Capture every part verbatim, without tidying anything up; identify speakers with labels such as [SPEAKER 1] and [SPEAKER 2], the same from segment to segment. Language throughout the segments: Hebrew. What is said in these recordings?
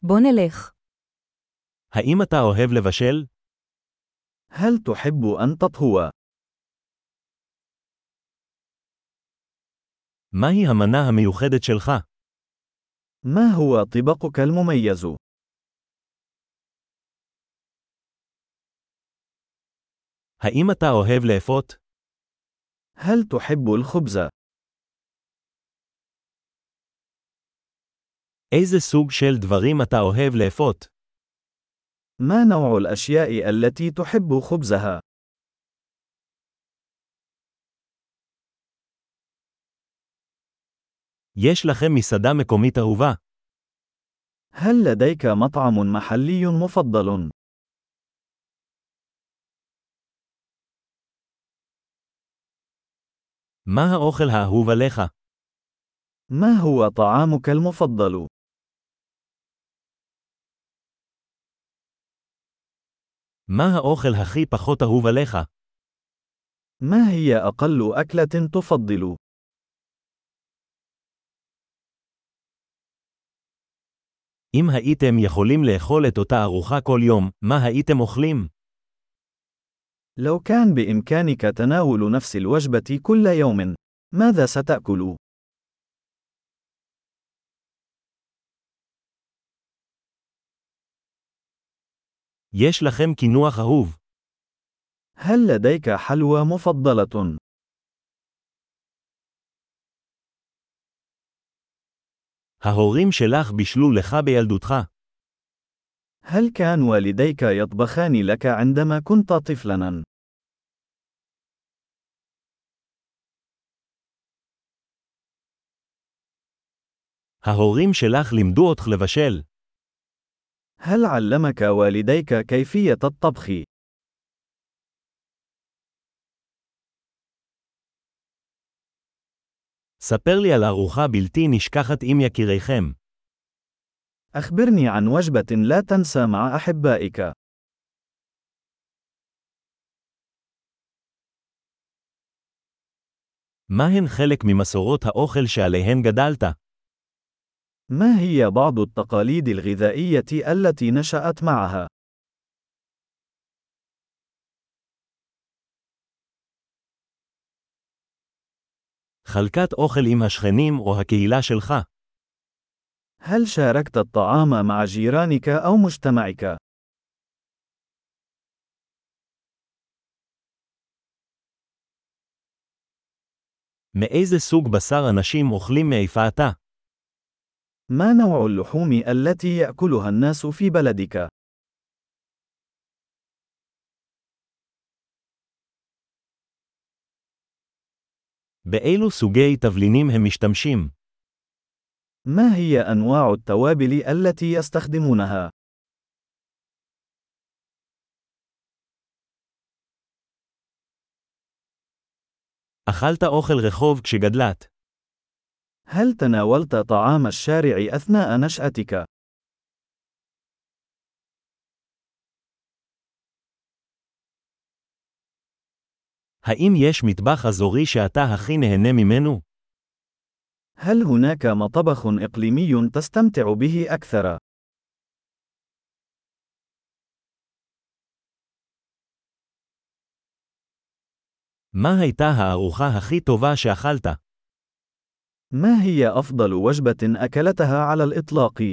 [SPEAKER 1] בוא נלך.
[SPEAKER 2] האם אתה אוהב לבשל?
[SPEAKER 3] هل تحب أن تطهو؟
[SPEAKER 2] מהי המנה המיוחדת שלך?
[SPEAKER 3] ما هو طبقك المميز؟
[SPEAKER 2] האם אתה אוהב לאפות?
[SPEAKER 3] هل تحب الخبز؟
[SPEAKER 2] איזה סוג של דברים אתה אוהב לאפות?
[SPEAKER 3] ما نوع الأشياء التي تحب خبزها؟
[SPEAKER 2] יש לכם מסעדה מקומית אהובה?
[SPEAKER 3] هل لديك مطعم محلي مفضل؟
[SPEAKER 2] מה האוכל האהוב עליך?
[SPEAKER 3] ما هو طعامك المفضل؟
[SPEAKER 2] מה האוכל הכי פחות אהוב עליך?
[SPEAKER 3] ما هي أقل أكلة تفضل؟
[SPEAKER 2] אם הייתם יכולים לאכול את אותה ארוחה כל יום, מה הייתם אוכלים?
[SPEAKER 3] لو كان بإمكانك تناول نفس الوجبة كل يوم، ماذا ستأكل؟
[SPEAKER 2] יש לכם קינוח אהוב?
[SPEAKER 3] هل لديك حلوى مفضلة؟
[SPEAKER 2] ההורים שלך בישלו לך בילדותך?
[SPEAKER 3] هل كان والديك يطبخان لك عندما كنت طفلاً؟
[SPEAKER 2] ההורים שלך לימדו אותך לבשל?
[SPEAKER 3] هل علمك والديك كيفية الطبخ؟
[SPEAKER 2] ספר לי על ארוחה בלתי נשכחת עם יקיריכם.
[SPEAKER 3] أخبرني عن وجبة لا تنسى مع أحبائك.
[SPEAKER 2] מה הן חלק ממסורות האוכל שעליהן גדלת?
[SPEAKER 3] ما هي بعض التقاليد الغذائية التي نشأت معها؟
[SPEAKER 2] חלקת אוכל עם השכנים או הקהילה שלך?
[SPEAKER 3] هل شاركت الطعام مع جيرانك أو مجتمعك؟
[SPEAKER 2] מאיזה סוג בשר אנשים אוכלים מאיפה אתה?
[SPEAKER 3] ما نوع اللحوم التي يأكلها الناس في بلدك؟
[SPEAKER 2] באילו סוגי תבלינים הם משתמשים?
[SPEAKER 3] ما هي أنواع التوابل التي يستخدمونها؟
[SPEAKER 2] אכלת אוכל רחוב כשגדלת?
[SPEAKER 3] هل تناولت طعام الشارع أثناء نشأتك؟
[SPEAKER 2] האם יש מטבח אזורי שאתה הכי נהנה ממנו?
[SPEAKER 3] هل هناك مطبخ إقليمي تستمتع به أكثر؟
[SPEAKER 2] מה הייתה הארוחה הכי טובה שאכלת?
[SPEAKER 3] ما هي أفضل وجبة أكلتها على الإطلاق؟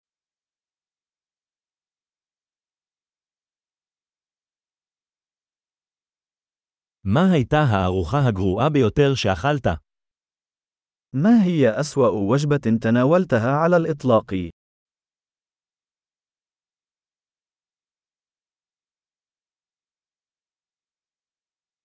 [SPEAKER 2] מה הייתה הארוחה הגרועה ביותר שאכלת?
[SPEAKER 3] ما هي أسوأ وجبة تناولتها على الإطلاق؟